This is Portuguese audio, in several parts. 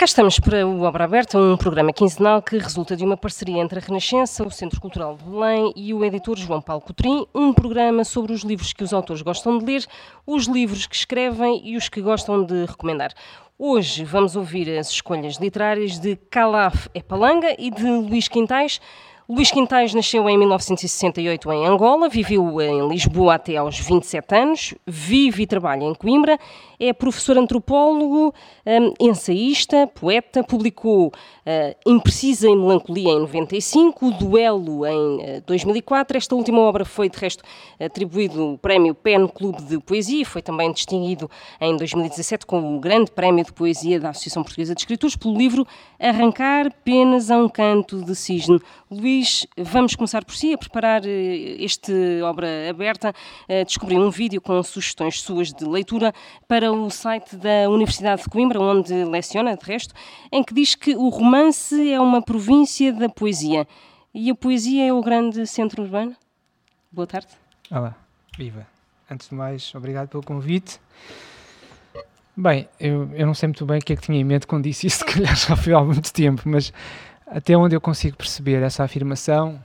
Cá estamos para o Obra Aberta, um programa quinzenal que resulta de uma parceria entre a Renascença, o Centro Cultural de Belém e o editor João Paulo Coutrin, um programa sobre os livros que os autores gostam de ler, os livros que escrevem e os que gostam de recomendar. Hoje vamos ouvir as escolhas literárias de Calaf Epalanga e de Luís Quintais. Luís Quintais nasceu em 1968 em Angola, viveu em Lisboa até aos 27 anos, vive e trabalha em Coimbra, é professor antropólogo, ensaísta, poeta, publicou Imprecisa e Melancolia em 95, o Duelo em 2004. Esta última obra foi, de resto, atribuído o prémio PEN Clube de Poesia e foi também distinguido em 2017 com o Grande Prémio de Poesia da Associação Portuguesa de Escritores pelo livro Arrancar Penas a um Canto de Cisne. Luís, vamos começar por si, a preparar este Obra Aberta. Descobri um vídeo com sugestões suas de leitura para o site da Universidade de Coimbra, onde leciona, de resto, em que diz que o romance é uma província da poesia. E a poesia é o grande centro urbano? Boa tarde. Olá, viva. Antes de mais, obrigado pelo convite. Bem, eu não sei muito bem o que é que tinha em mente quando disse isso, se calhar já foi há muito tempo, mas até onde eu consigo perceber essa afirmação,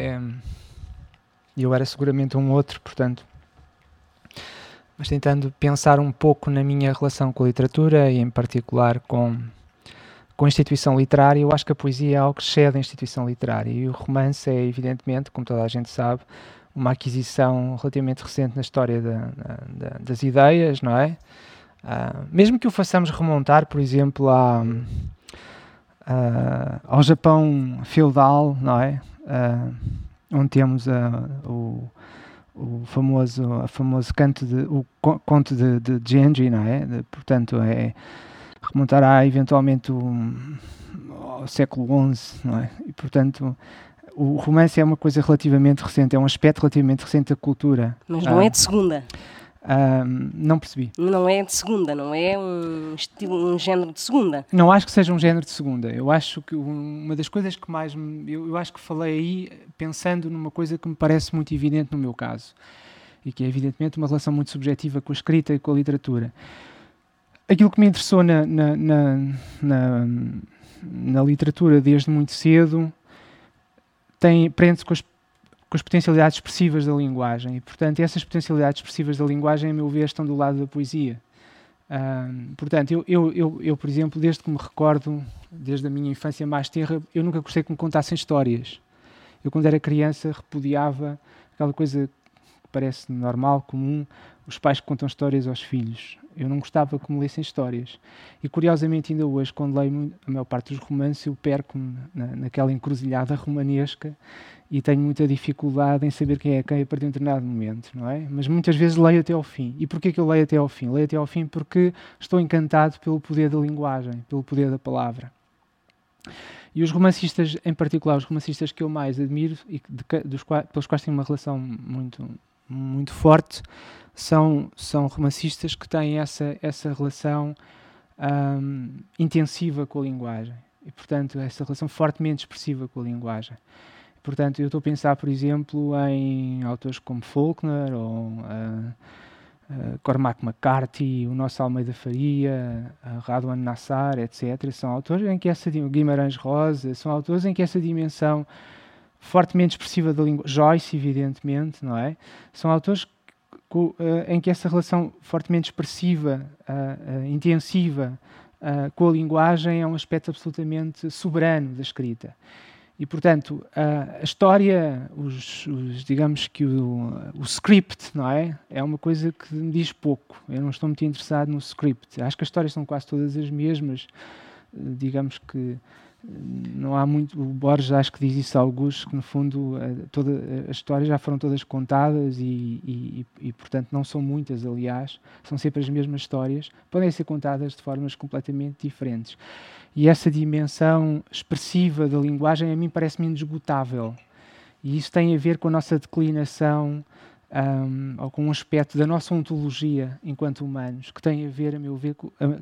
eu era seguramente um outro, portanto, mas tentando pensar um pouco na minha relação com a literatura e em particular com a instituição literária, eu acho que a poesia é algo que excede a instituição literária e o romance é, evidentemente, como toda a gente sabe, uma aquisição relativamente recente na história das ideias, não é? Mesmo que o façamos remontar, por exemplo, ao Japão feudal, não é? Onde temos o famoso conto de Genji, não é? Portanto, remontará eventualmente ao século XI, não é? E, portanto, o romance é uma coisa relativamente recente, é um aspecto relativamente recente da cultura. Mas não é de segunda. Não percebi. Não é de segunda, não é um género de segunda. Não acho que seja um género de segunda. Eu acho que uma das coisas que mais... Eu acho que falei aí pensando numa coisa que me parece muito evidente no meu caso, e que é evidentemente uma relação muito subjetiva com a escrita e com a literatura. Aquilo que me interessou na literatura desde muito cedo prende-se com as potencialidades expressivas da linguagem. E, portanto, essas potencialidades expressivas da linguagem, a meu ver, estão do lado da poesia. Portanto, eu, por exemplo, desde que me recordo, desde a minha infância mais tenra, eu nunca gostei que me contassem histórias. Eu, quando era criança, repudiava aquela coisa que parece normal, comum, os pais que contam histórias aos filhos. Eu não gostava que me lessem histórias. E, curiosamente, ainda hoje, quando leio a maior parte dos romances, eu perco-me naquela encruzilhada romanesca e tenho muita dificuldade em saber quem é quem a partir de um determinado momento, não é? Mas muitas vezes leio até ao fim. E porquê que eu leio até ao fim? Leio até ao fim porque estou encantado pelo poder da linguagem, pelo poder da palavra. E os romancistas, em particular, os romancistas que eu mais admiro e pelos quais tenho uma relação muito, muito forte, são romancistas que têm essa relação intensiva com a linguagem. E, portanto, essa relação fortemente expressiva com a linguagem. Portanto, eu estou a pensar, por exemplo, em autores como Faulkner ou Cormac McCarthy, o nosso Almeida Faria, Radwan Nassar, etc. São autores em que Guimarães Rosa, são autores em que essa dimensão fortemente expressiva da língua, Joyce, evidentemente, não é? São autores em que essa relação fortemente expressiva, intensiva com a linguagem é um aspecto absolutamente soberano da escrita. E, portanto, a história, digamos que o script, não é? É uma coisa que me diz pouco. Eu não estou muito interessado no script. Acho que as histórias são quase todas as mesmas. Digamos que não há muito... O Borges acho que diz isso a alguns, que no fundo as histórias já foram todas contadas e, portanto, não são muitas, aliás. São sempre as mesmas histórias. Podem ser contadas de formas completamente diferentes. E essa dimensão expressiva da linguagem a mim parece-me inesgotável. E isso tem a ver com a nossa declinação ou com um aspecto da nossa ontologia enquanto humanos, que tem a ver, a meu ver,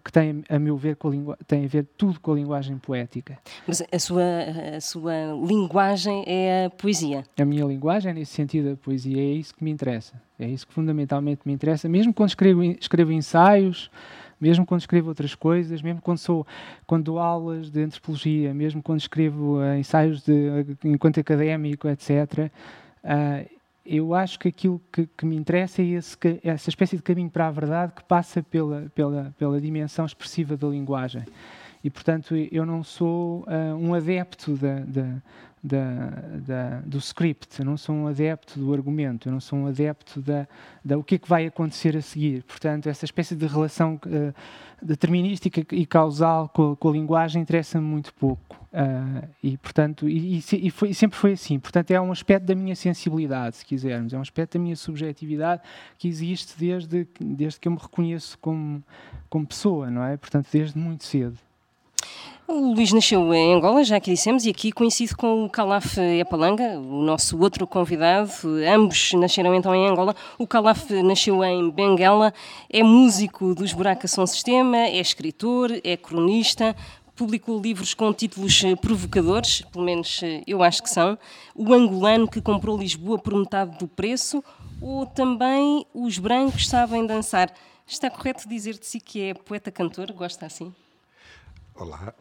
tem a ver tudo com a linguagem poética. Mas a sua linguagem é a poesia? A minha linguagem, nesse sentido, a poesia é isso que me interessa. É isso que fundamentalmente me interessa. Mesmo quando escrevo ensaios, mesmo quando escrevo outras coisas, mesmo quando dou aulas de antropologia, mesmo quando escrevo ensaios enquanto académico, etc., eu acho que aquilo que me interessa é essa espécie de caminho para a verdade que passa pela dimensão expressiva da linguagem. E, portanto, eu não sou um adepto do script, eu não sou um adepto do argumento, eu não sou um adepto o que é que vai acontecer a seguir. Portanto, essa espécie de relação determinística e causal com a linguagem interessa-me muito pouco. E, portanto, sempre foi assim. Portanto, é um aspecto da minha sensibilidade, se quisermos, é um aspecto da minha subjetividade que existe desde que eu me reconheço como pessoa, não é? Portanto, desde muito cedo. O Luís nasceu em Angola, já que dissemos, e aqui coincide com o Calaf Epalanga, o nosso outro convidado. Ambos nasceram então em Angola. O Calaf nasceu em Benguela, é músico dos Buraca Som Sistema, é escritor, é cronista, publicou livros com títulos provocadores, pelo menos eu acho que são. O Angolano que comprou Lisboa por metade do preço, ou também Os Brancos Sabem Dançar. Está correto dizer de si que é poeta-cantor? Gosta assim? Olá.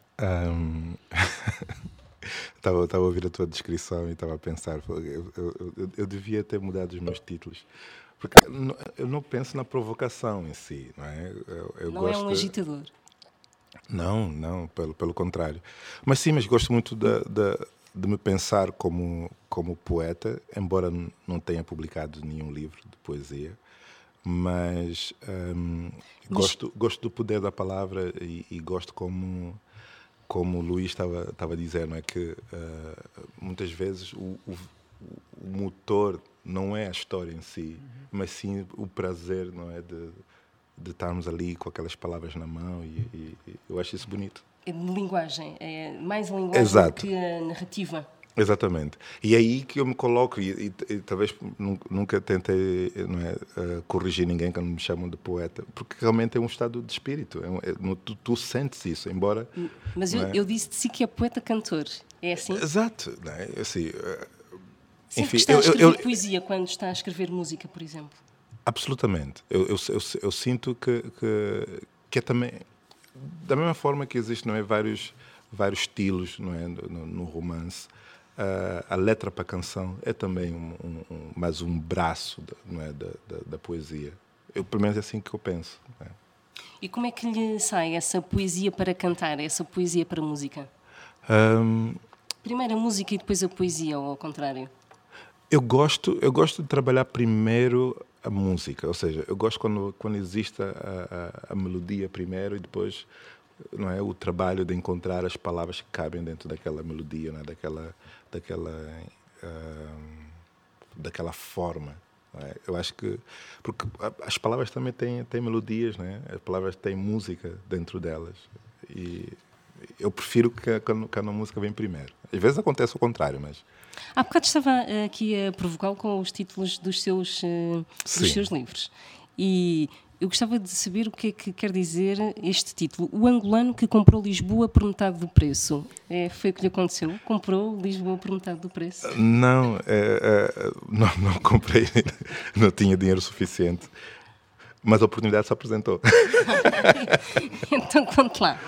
Estava a ouvir a tua descrição e estava a pensar, eu devia ter mudado os meus títulos, porque eu não penso na provocação em si, não é? Eu não gosto é um agitador? Não, pelo contrário. Mas sim, mas gosto muito de me pensar como poeta, embora não tenha publicado nenhum livro de poesia. Mas gosto do poder da palavra e gosto como o Luís estava a dizer, não é? Que muitas vezes o motor não é a história em si, mas sim o prazer, não é? De estarmos ali com aquelas palavras na mão e eu acho isso bonito. É de linguagem, é mais a linguagem do que a narrativa. Exatamente. E é aí que eu me coloco, e talvez nunca tentei, não é, corrigir ninguém quando me chamam de poeta, porque realmente é um estado de espírito. Tu sentes isso, embora... Mas eu disse de si que é poeta-cantor, é assim? Exato. Não é? Assim, Sempre que está a escrever poesia quando está a escrever música, por exemplo? Absolutamente. Eu sinto que é também... Da mesma forma que existem, não é, vários estilos, não é, no romance, a letra para a canção é também mais um braço não é, da poesia. Pelo menos é assim que eu penso. Não é? E como é que lhe sai essa poesia para cantar, essa poesia para a música? Primeiro a música e depois a poesia, ou ao contrário? Eu gosto de trabalhar primeiro a música, ou seja, eu gosto quando existe a melodia primeiro e depois, não é, o trabalho de encontrar as palavras que cabem dentro daquela melodia, não é, daquela forma. Não é? Eu acho que porque as palavras também têm melodias, não é? As palavras têm música dentro delas e eu prefiro que a música vem primeiro. Às vezes acontece o contrário, mas... Há bocado estava aqui a provocá-lo com os títulos dos seus livros. E eu gostava de saber o que é que quer dizer este título. O Angolano que comprou Lisboa por metade do preço. Foi o que lhe aconteceu? Comprou Lisboa por metade do preço? Não comprei. Não tinha dinheiro suficiente. Mas a oportunidade se apresentou. Então, conte lá.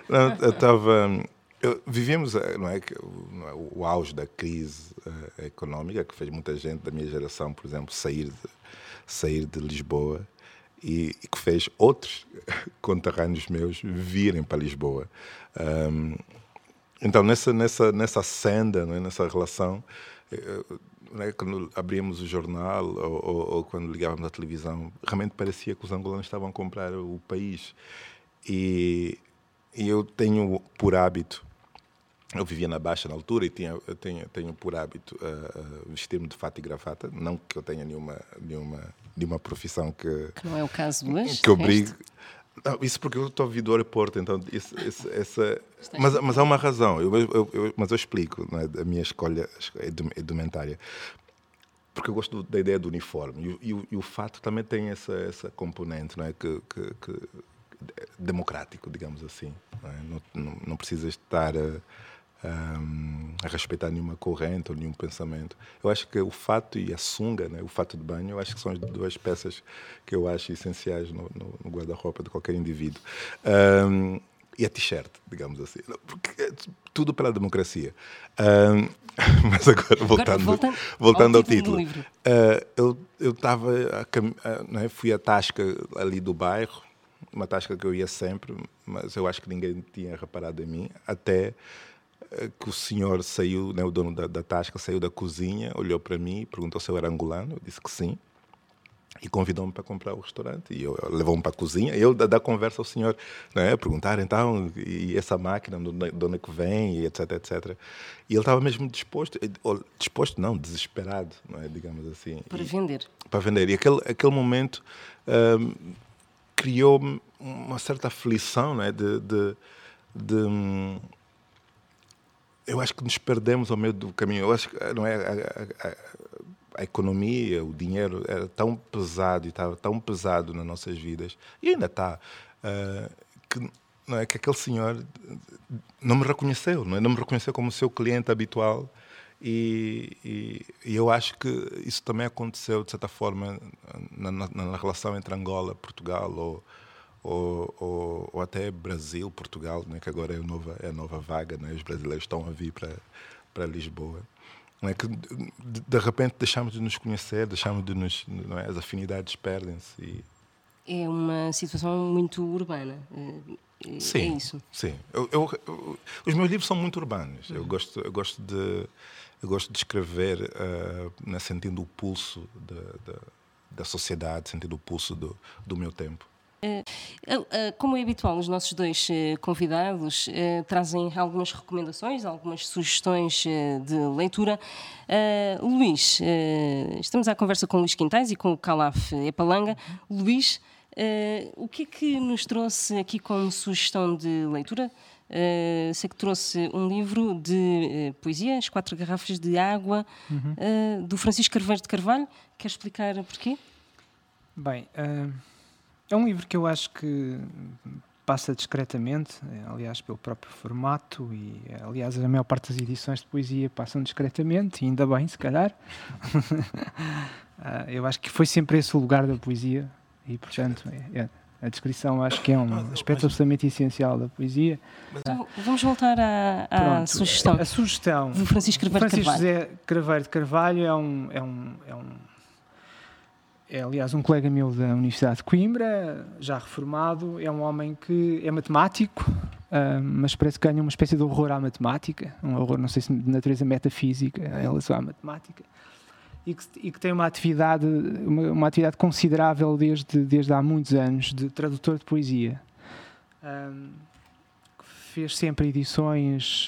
Vivíamos, não é, o auge da crise económica, que fez muita gente da minha geração, por exemplo, sair de Lisboa e que fez outros conterrâneos meus virem para Lisboa. Então, nessa senda, não é, nessa relação, não é, quando abríamos o jornal ou quando ligávamos à televisão, realmente parecia que os angolanos estavam a comprar o país. E eu tenho por hábito, eu vivia na Baixa na altura e tenho por hábito vestir-me de fato e gravata, não que eu tenha nenhuma profissão que não é o caso hoje, que obrigue. Não, isso porque eu estou a vir do aeroporto, então mas há uma razão, mas eu explico, não é, a minha escolha indumentária. Porque eu gosto da ideia do uniforme e o fato também tem essa componente, não é, que democrático, digamos assim. Não precisas estar a respeitar nenhuma corrente ou nenhum pensamento. Eu acho que o fato e a sunga, né, o fato de banho, eu acho que são as duas peças que eu acho essenciais no guarda-roupa de qualquer indivíduo. E a t-shirt, digamos assim. Porque tudo pela democracia. Mas agora, voltando ao título. Eu estava, né, fui à tasca ali do bairro, uma tasca que eu ia sempre, mas eu acho que ninguém tinha reparado em mim, até que o senhor saiu, né, o dono da tasca, saiu da cozinha, olhou para mim, perguntou se eu era angolano, eu disse que sim, e convidou-me para comprar o restaurante. E levou-me para a cozinha, e eu da conversa ao senhor, né, perguntar então, e essa máquina, de onde é que vem, e etc, etc. E ele estava mesmo disposto não, desesperado, não é, digamos assim. Para vender. Para vender. E aquele momento criou-me uma certa aflição, né, eu acho que nos perdemos ao meio do caminho. Eu acho que não é a economia, o dinheiro era tão pesado e estava tão pesado nas nossas vidas, e ainda está, que, não é, que aquele senhor não me reconheceu, não me reconheceu como seu cliente habitual, e eu acho que isso também aconteceu, de certa forma, na relação entre Angola e Portugal, ou até Brasil, Portugal, né, que agora é a nova vaga, né, os brasileiros estão a vir para Lisboa. Não é que de repente deixamos de nos conhecer, não é, as afinidades perdem-se. É uma situação muito urbana. Sim, é isso. Sim. Os meus livros são muito urbanos. Eu gosto de escrever sentindo o pulso da sociedade, sentindo o pulso do meu tempo. Como é habitual, os nossos dois convidados trazem algumas recomendações, algumas sugestões de leitura. Luís, estamos à conversa com o Luís Quintais e com o Calaf Epalanga. Luís, o que é que nos trouxe aqui como sugestão de leitura? Sei que trouxe um livro de poesia, As 4 Garrafas de Água, do Francisco Carveiro de Carvalho. Quer explicar porquê? Bem, é um livro que eu acho que passa discretamente, aliás, pelo próprio formato, e aliás, a maior parte das edições de poesia passam discretamente, e ainda bem, se calhar. Eu acho que foi sempre esse o lugar da poesia, e portanto, a descrição acho que é um aspecto absolutamente essencial da poesia. Então, vamos voltar à sugestão. A sugestão do Francisco Carveiro de Carvalho. José Carveiro de Carvalho é, aliás, um colega meu da Universidade de Coimbra, já reformado. É um homem que é matemático, mas parece que ganha uma espécie de horror à matemática, um horror, não sei se de natureza metafísica, em relação à matemática, e que tem uma atividade considerável desde há muitos anos, de tradutor de poesia. Fez sempre edições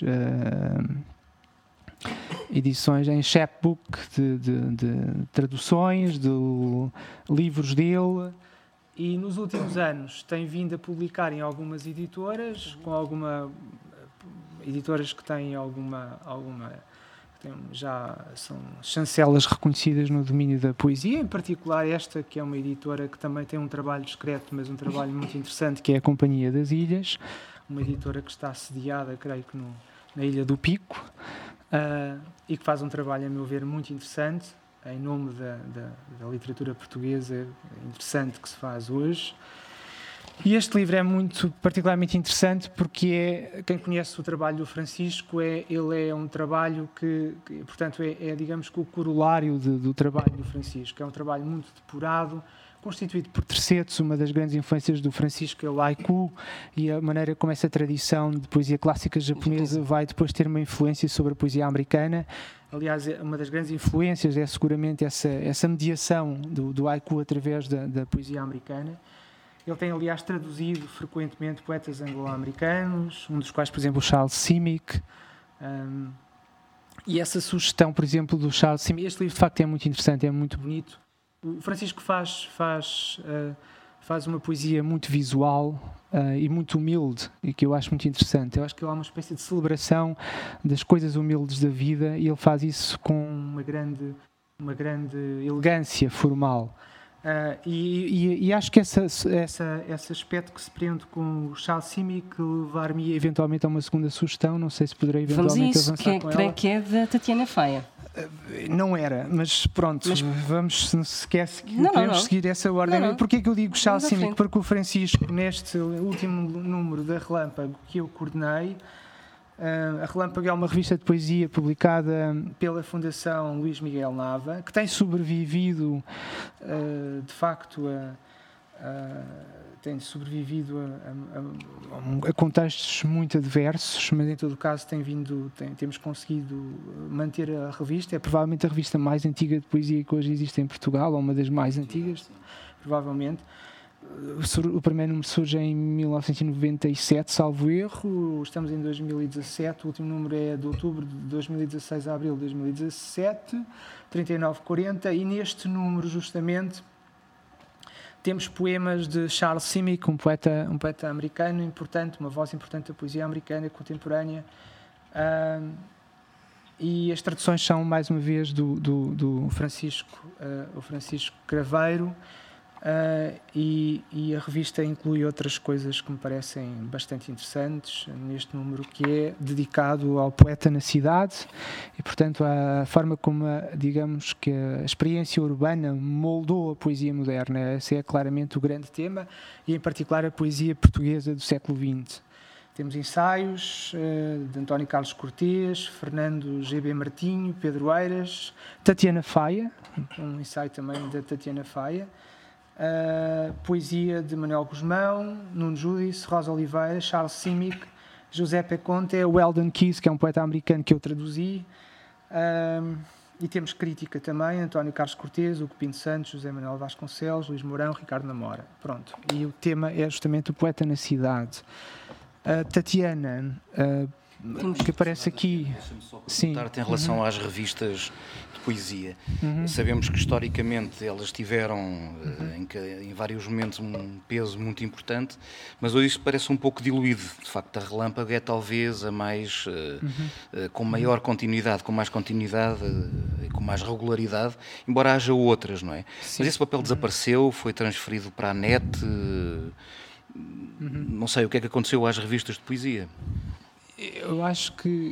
em chapbook de traduções de livros dele, e nos últimos anos tem vindo a publicar em algumas editoras, editoras que têm já são chancelas reconhecidas no domínio da poesia, em particular esta, que é uma editora que também tem um trabalho discreto, mas um trabalho muito interessante, que é a Companhia das Ilhas, uma editora que está sediada, creio que na Ilha do Pico, e que faz um trabalho, a meu ver, muito interessante, em nome da literatura portuguesa interessante que se faz hoje. E este livro é particularmente interessante porque quem conhece o trabalho do Francisco, ele é um trabalho que portanto, digamos que o corolário do trabalho do Francisco. É um trabalho muito depurado, constituído por tercetos. Uma das grandes influências do Francisco é o haiku, e a maneira como essa tradição de poesia clássica japonesa vai depois ter uma influência sobre a poesia americana. Aliás, uma das grandes influências é seguramente essa mediação do haiku através da poesia americana. Ele tem, aliás, traduzido frequentemente poetas anglo-americanos, um dos quais, por exemplo, o Charles Simic. E essa sugestão, por exemplo, do Charles Simic, este livro de facto é muito interessante, é muito bonito. O Francisco faz uma poesia muito visual e muito humilde, e que eu acho muito interessante. Eu acho que ele há uma espécie de celebração das coisas humildes da vida, e ele faz isso com uma grande elegância formal. E acho que esse aspecto que se prende com o Charles Simic levar-me eventualmente a uma segunda sugestão, não sei se poderei eventualmente avançar com ela. Creio que é da Tatiana Faia. Não era, mas pronto, vamos, se esquece que podemos seguir essa ordem. Porquê que eu digo Charles Simic? Porque o Francisco, neste último número da Relâmpago que eu coordenei, a Relâmpago é uma revista de poesia publicada pela Fundação Luís Miguel Nava, que tem sobrevivido, de facto, a contextos muito adversos, mas em todo o caso temos conseguido manter a revista. É provavelmente a revista mais antiga de poesia que hoje existe em Portugal, ou uma das mais antigas, provavelmente. O primeiro número surge em 1997, salvo erro. Estamos em 2017, o último número é de outubro de 2016 a abril de 2017, 39-40, e neste número justamente temos poemas de Charles Simic, um poeta americano importante, uma voz importante da poesia americana contemporânea, e as traduções são mais uma vez do Francisco Craveiro. E a revista inclui outras coisas que me parecem bastante interessantes neste número, que é dedicado ao poeta na cidade e, portanto, a forma como, digamos, que a experiência urbana moldou a poesia moderna. Esse é claramente o grande tema, e em particular a poesia portuguesa do século XX. Temos ensaios de António Carlos Cortês, Fernando G.B. Martinho, Pedro Eiras, Tatiana Faia, um ensaio também da Tatiana Faia, poesia de Manuel Guzmão, Nuno Judice, Rosa Oliveira, Charles Simic, José Peconte, Weldon Keys, que é um poeta americano que eu traduzi, e temos crítica também, António Carlos Cortês, Hugo Pinto Santos, José Manuel Vasconcelos, Luís Mourão, Ricardo Namora. Pronto. E o tema é justamente o poeta na cidade. Tatiana, que aparece aqui. Deixa-me só perguntar-te em relação às revistas de poesia. Sabemos que historicamente elas tiveram em vários momentos um peso muito importante, mas hoje isso parece um pouco diluído. De facto, a Relâmpago é talvez a mais com maior continuidade, com mais continuidade e com mais regularidade, embora haja outras, não é? Sim. Mas esse papel desapareceu, foi transferido para a net. Não sei o que é que aconteceu às revistas de poesia. Eu acho que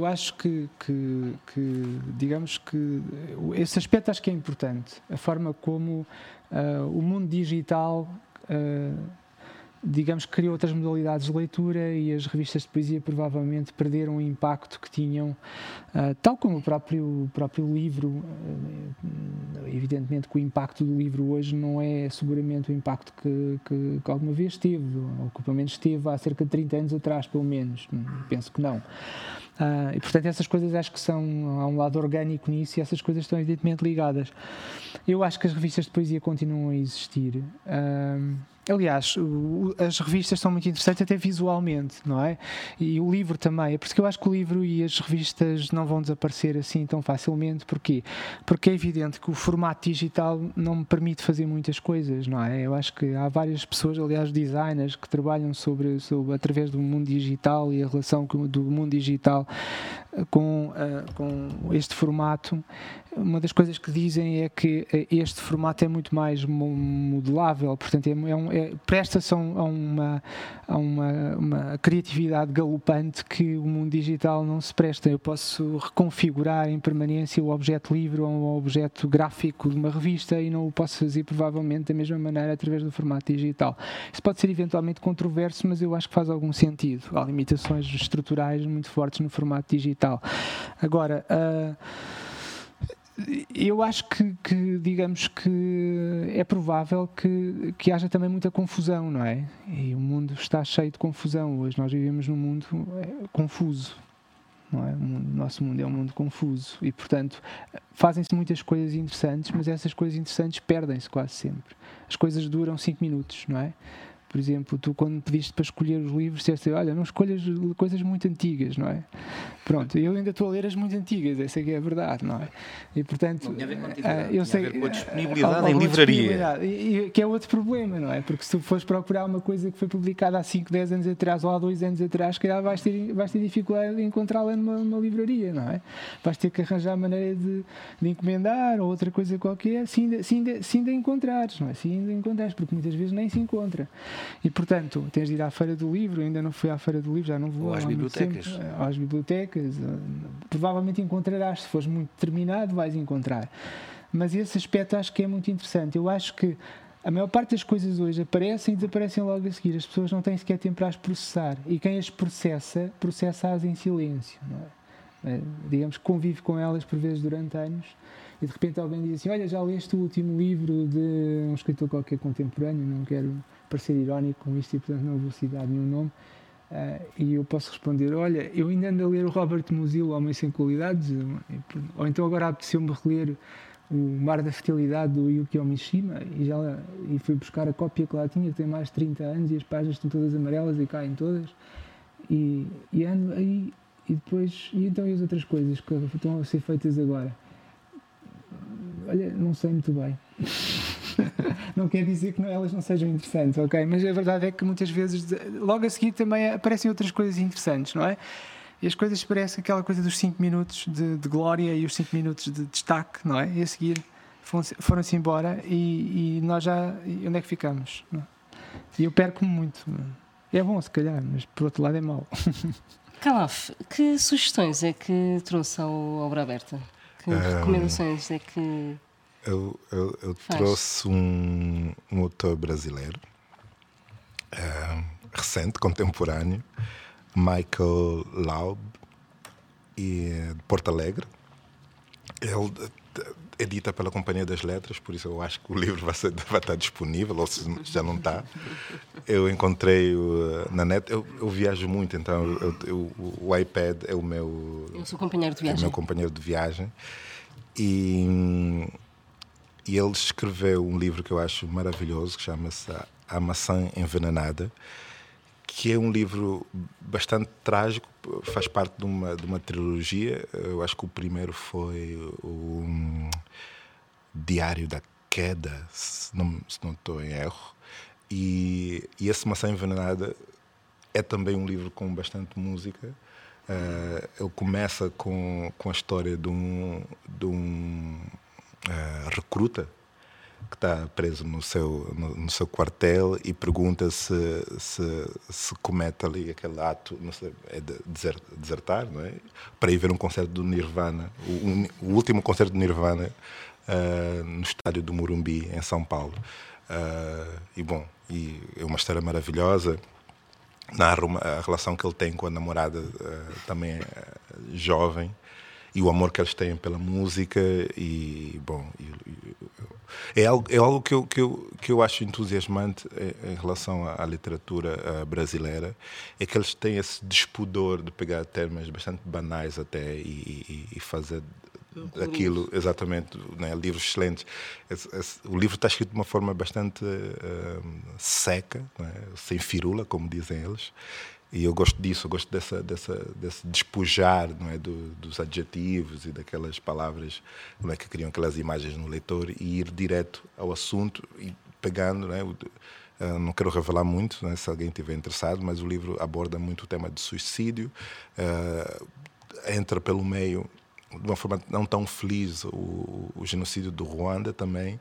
digamos que esse aspecto acho que é importante. A forma como o mundo digital, digamos, criou outras modalidades de leitura, e as revistas de poesia provavelmente perderam o impacto que tinham, tal como o próprio livro. Evidentemente que o impacto do livro hoje não é seguramente o impacto que alguma vez teve, ou que pelo menos teve há cerca de 30 anos atrás, pelo menos. Penso que não. E portanto essas coisas acho que há um lado orgânico nisso, e essas coisas estão evidentemente ligadas. Eu acho que as revistas de poesia continuam a existir. Aliás, as revistas são muito interessantes até visualmente, não é? E o livro também. É por isso que eu acho que o livro e as revistas não vão desaparecer assim tão facilmente. Porquê? Porque é evidente que o formato digital não me permite fazer muitas coisas, não é? Eu acho que há várias pessoas, aliás, designers, que trabalham através do mundo digital e a relação do mundo digital com este formato. Uma das coisas que dizem é que este formato é muito mais modelável, portanto presta-se a uma criatividade galopante que o mundo digital não se presta. Eu posso reconfigurar em permanência o objeto livre ou o objeto gráfico de uma revista, e não o posso fazer provavelmente da mesma maneira através do formato digital. Isso pode ser eventualmente controverso, mas eu acho que faz algum sentido. Há limitações estruturais muito fortes no formato digital. Agora, eu acho que digamos que é provável que haja também muita confusão, não é? E o mundo está cheio de confusão. Hoje nós vivemos num mundo confuso, não é? O nosso mundo é um mundo confuso e, portanto, fazem-se muitas coisas interessantes, mas essas coisas interessantes perdem-se quase sempre. As coisas duram 5 minutos, não é? Por exemplo, tu quando me pediste para escolher os livros, disseste, olha, não escolhas coisas muito antigas, não é? Pronto, eu ainda estou a ler as muito antigas, essa é que é a verdade, não é? E portanto, não tinha a ver com antiguidade, eu sei, tinha a ver com a disponibilidade em livraria. E que é outro problema, não é? Porque se tu fores procurar uma coisa que foi publicada há 5, 10 anos atrás ou há 2 anos atrás, que vais ter dificuldade em encontrá-la numa livraria, não é? Vais ter que arranjar a maneira de encomendar ou outra coisa qualquer, se ainda encontrares, não é? Se ainda encontrares, porque muitas vezes nem se encontra. E portanto, tens de ir à Feira do Livro, ainda não fui à Feira do Livro, já não vou. Ou às bibliotecas. Às bibliotecas, provavelmente encontrarás, se fores muito determinado, vais encontrar. Mas esse aspecto acho que é muito interessante. Eu acho que a maior parte das coisas hoje aparecem e desaparecem logo a seguir. As pessoas não têm sequer tempo para as processar. E quem as processa-as em silêncio, não é? Digamos que convive com elas por vezes durante anos e de repente alguém diz assim, olha, já leste o último livro de um escritor qualquer contemporâneo, não quero parecer irónico com isto e portanto não vou citar nenhum nome, e eu posso responder, olha, eu ainda ando a ler o Robert Musil, Homem Sem Qualidades, ou então agora apeteceu-me reler o Mar da Fertilidade do Yukio Mishima e fui buscar a cópia que lá tinha, que tem mais de 30 anos e as páginas estão todas amarelas e caem todas e ando aí. E depois, e então e as outras coisas que estão a ser feitas agora? Olha, não sei muito bem. Não quer dizer que elas não sejam interessantes, ok? Mas a verdade é que muitas vezes, logo a seguir também aparecem outras coisas interessantes, não é? E as coisas parecem aquela coisa dos 5 minutos de glória e os 5 minutos de destaque, não é? E a seguir foram-se embora e nós já... E onde é que ficamos? Não? E eu perco-me muito. É bom, se calhar, mas por outro lado é mau. Calaf, que sugestões é que trouxe ao Obra Aberta? Que recomendações é que eu trouxe um autor brasileiro, recente, contemporâneo, Michael Laub, de Porto Alegre. Ele edita pela Companhia das Letras, por isso eu acho que o livro vai estar disponível, ou se já não está. Eu encontrei-o na net. Eu viajo muito, então o iPad é o meu... Eu sou companheiro de viagem. É o meu companheiro de viagem. E ele escreveu um livro que eu acho maravilhoso, que chama-se A Maçã Envenenada, que é um livro bastante trágico, faz parte de uma trilogia. Eu acho que o primeiro foi o Diário da Queda, se não estou em erro. E esse Maçã Envenenada é também um livro com bastante música. Ele começa com a história de um recruta que está preso no seu quartel e pergunta se comete ali aquele ato, não sei, é de desertar, não é? Para ir ver um concerto do Nirvana, o último concerto do Nirvana no estádio do Morumbi, em São Paulo. E é uma história maravilhosa. Narra a relação que ele tem com a namorada também jovem e o amor que eles têm pela música é algo que eu acho entusiasmante em relação à literatura brasileira, é que eles têm esse despudor de pegar termos bastante banais até e fazer aquilo, exatamente, né? Livros excelentes. O livro está escrito de uma forma bastante seca, né? Sem firula, como dizem eles. E eu gosto disso, eu gosto desse despojar, não é, dos adjetivos e daquelas palavras, não é, que criam aquelas imagens no leitor e ir direto ao assunto e pegando, não é, não quero revelar muito, né, se alguém estiver interessado, mas o livro aborda muito o tema de suicídio, entra pelo meio, de uma forma não tão feliz, o genocídio do Ruanda também.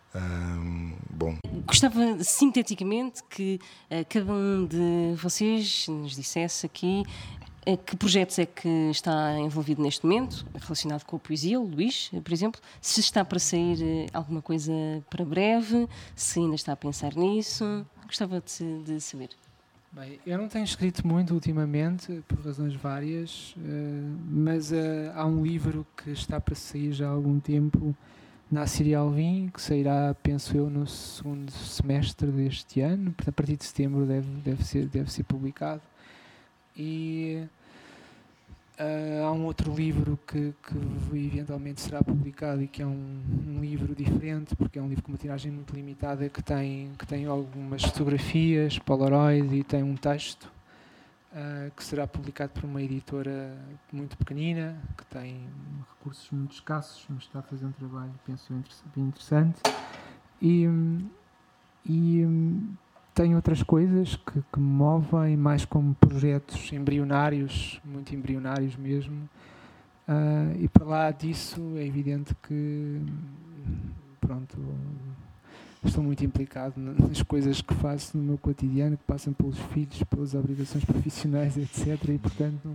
Gostava sinteticamente que cada um de vocês nos dissesse aqui que projetos é que está envolvido neste momento, relacionado com a poesia. O Luís, por exemplo, se está para sair alguma coisa para breve, se ainda está a pensar nisso. Gostava de saber. Bem, eu não tenho escrito muito ultimamente, por razões várias, mas há um livro que está para sair já há algum tempo, Nassir Alvim, que sairá, penso eu, no segundo semestre deste ano. A partir de setembro deve ser publicado. E Há um outro livro que eventualmente será publicado e que é um livro diferente, porque é um livro com uma tiragem muito limitada, que tem algumas fotografias, Polaroid, e tem um texto, que será publicado por uma editora muito pequenina, que tem recursos muito escassos, mas está a fazer um trabalho, penso, bem interessante. E tem outras coisas que me movem, mais como projetos embrionários, muito embrionários mesmo. E para lá disso é evidente que, pronto, estou muito implicado nas coisas que faço no meu cotidiano, que passam pelos filhos, pelas obrigações profissionais, etc. E, portanto,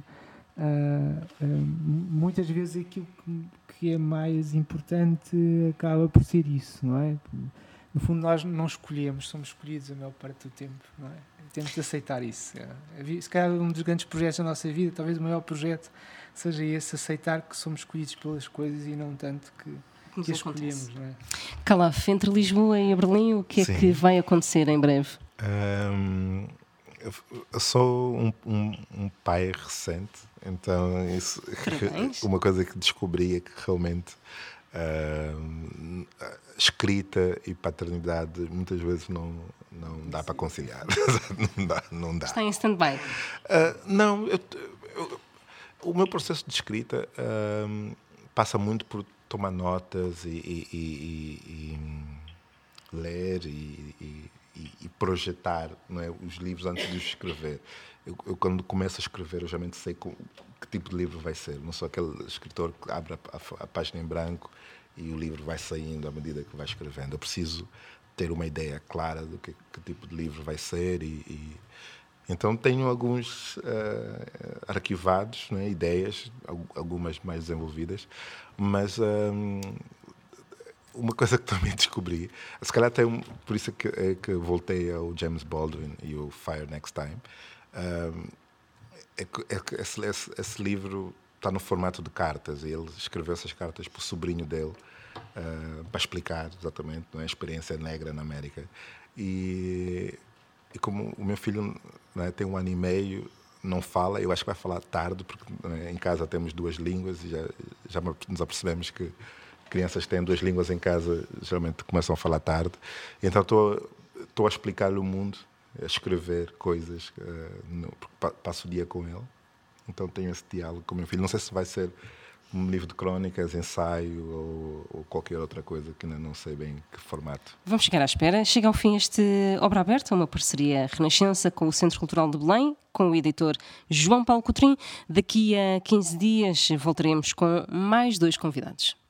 muitas vezes aquilo que é mais importante acaba por ser isso, não é? No fundo, nós não escolhemos, somos escolhidos a maior parte do tempo, não é? Temos de aceitar isso. Se calhar um dos grandes projetos da nossa vida, talvez o maior projeto, seja esse, aceitar que somos escolhidos pelas coisas e não tanto que as escolhemos, não é? Calaf, entre Lisboa e Berlim, o que é que vai acontecer em breve? Eu sou um pai recente, então isso, uma coisa que descobri é que realmente escrita e paternidade muitas vezes não dá para conciliar. não dá. Está em stand-by? Não, o meu processo de escrita passa muito por tomar notas e ler e projetar, não é, os livros antes de os escrever. Eu quando começo a escrever, eu geralmente sei que tipo de livro vai ser. Não sou aquele escritor que abre a página em branco e o livro vai saindo à medida que vai escrevendo. Eu preciso ter uma ideia clara do que tipo de livro vai ser então tenho alguns arquivados, não é, ideias, algumas mais desenvolvidas, mas uma coisa que também descobri, se calhar até por isso que voltei ao James Baldwin e o Fire Next Time, é que esse livro está no formato de cartas e ele escreveu essas cartas para o sobrinho dele, para explicar exatamente, não é, a experiência negra na América. E como o meu filho, não é, tem 1 ano e meio, não fala, eu acho que vai falar tarde, porque, não é, em casa temos 2 línguas e já nos apercebemos que crianças que têm 2 línguas em casa geralmente começam a falar tarde. Então estou a explicar-lhe o mundo, a escrever coisas, porque passo o dia com ele. Então tenho esse diálogo com o meu filho. Não sei se vai ser um livro de crónicas, ensaio ou qualquer outra coisa, que ainda não sei bem que formato. Vamos chegar à espera. Chega ao fim este Obra Aberta, uma parceria Renascença com o Centro Cultural de Belém, com o editor João Paulo Coutrinho. Daqui a 15 dias voltaremos com mais 2 convidados.